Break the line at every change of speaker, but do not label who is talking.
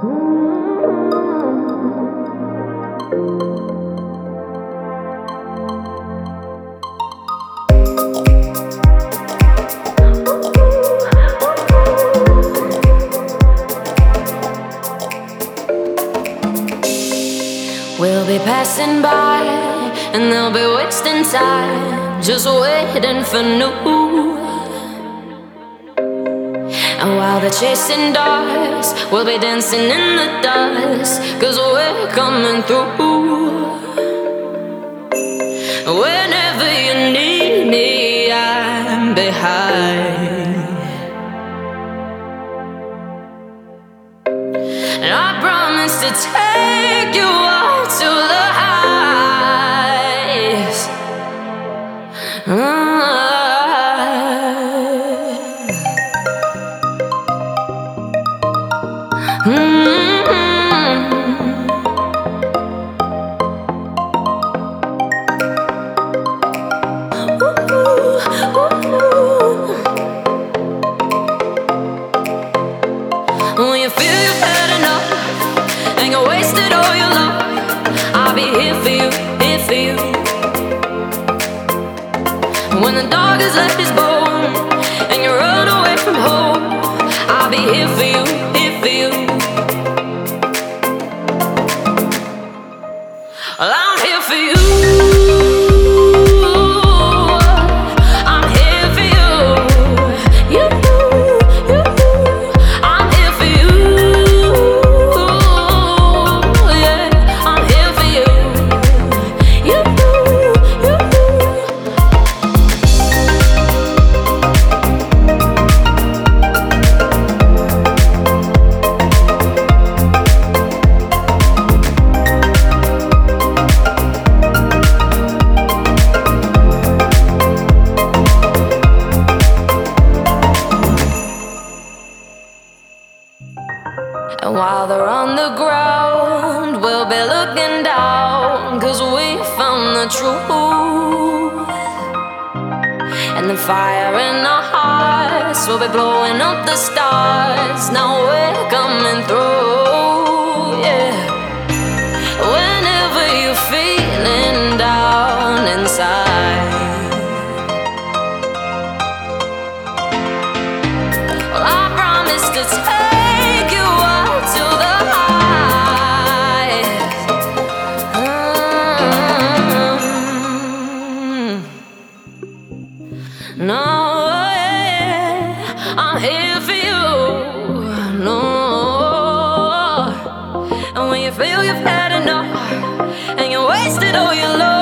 We'll be passing by, and they'll be wasting time, just waiting for new. And while they're chasing dogs, we'll be dancing in the dust, 'cause we're coming through. Whenever you need me, I'm behind. And I promise to take you out to the heights. When you feel you've had enough and you wasted all your love, I'll be here for you, here for you. When the dog has left his bone and you run away from home, I'll be here for you, here for you. Well, I'm here for you. I'm here for you. You. I'm here for you. Yeah, I'm here for you. You. And while they're on the ground, we'll be looking down, 'cause we found the truth. And the fire in our hearts will be blowing up the stars. Now we're coming through, yeah. Whenever you're feeling down inside, well, I promise to take you out to the heights. No, yeah, I'm here for you. No, and when you feel you've had enough and you wasted all your love,